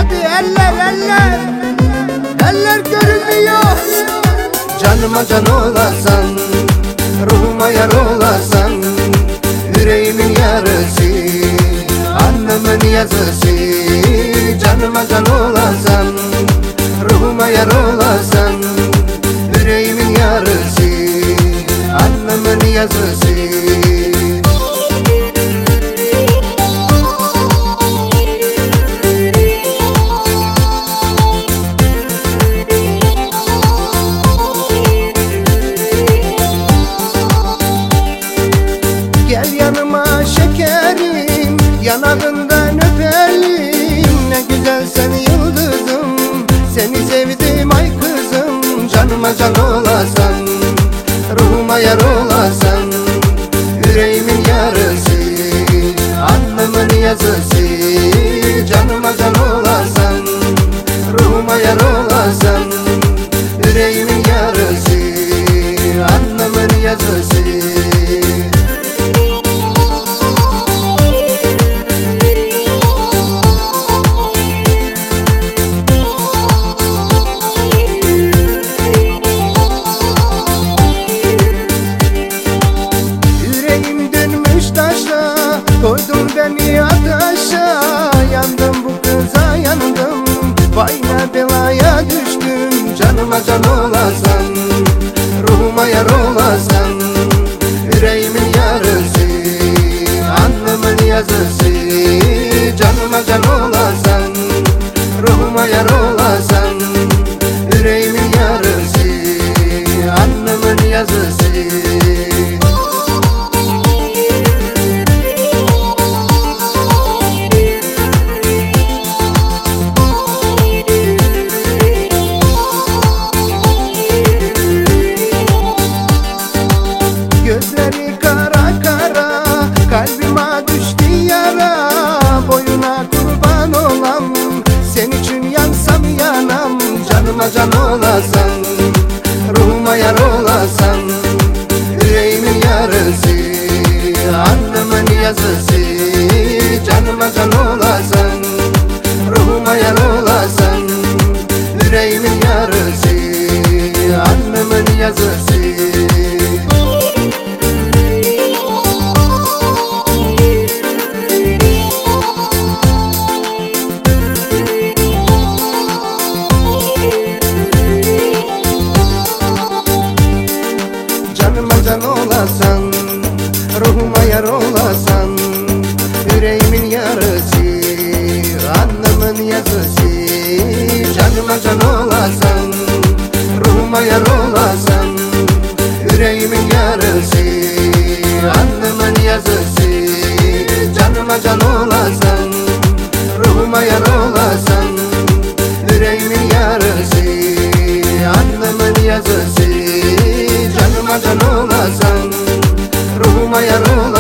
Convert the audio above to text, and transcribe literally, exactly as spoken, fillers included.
Hadi eller eller, eller görünmüyor. Canıma can olasan, ruhuma yar olasan, yüreğimin yarısı, annemin yazısı. Canıma can olasan, ruhuma yar olasan, yüreğimin yarısı, annemin yazısı. Gel yanıma şekerim, yanağından öperim. Ne güzel sen yıldızım, seni sevdim ay kızım. Canıma can olasan, ruhuma yar olasan, yüreğimin yarısı, annemin yazısı. Canıma can olasan, ruhuma yar olasan, yüreğimin yarısı, annemin yazısı. Koydun beni ateşe, yandım bu kıza yandım. Vay ne belaya düştüm. Canıma can olasan, ruhuma yar olasan, yüreğimin yarısı, annemin yazısı. Canıma can olasan, ruhuma yar olasan, yüreğimin yarısı, annemin yazısı. Gözleri kara kara, kalbime düştü yara. Boyuna kurban olam, sen için yansam yanam. Canıma can olasan, ruhuma yar olasan, yüreğimin yarısı, annemin yazısı. Canıma can olasan, ruhuma yar olasan, yüreğimin yarısı, annemin yazısı. Canıma can olasan, ruhuma yar olasan, yüreğimin yarısı, annemin yazısı. Canıma can olasan, ruhuma yar olasan, yüreğimin yarısı, annemin yazısı. Canıma can olasan, ruhuma yar olasan, yüreğimin yarısı, annemin yazısı. Canıma can olasan, ruhuma yar olasan,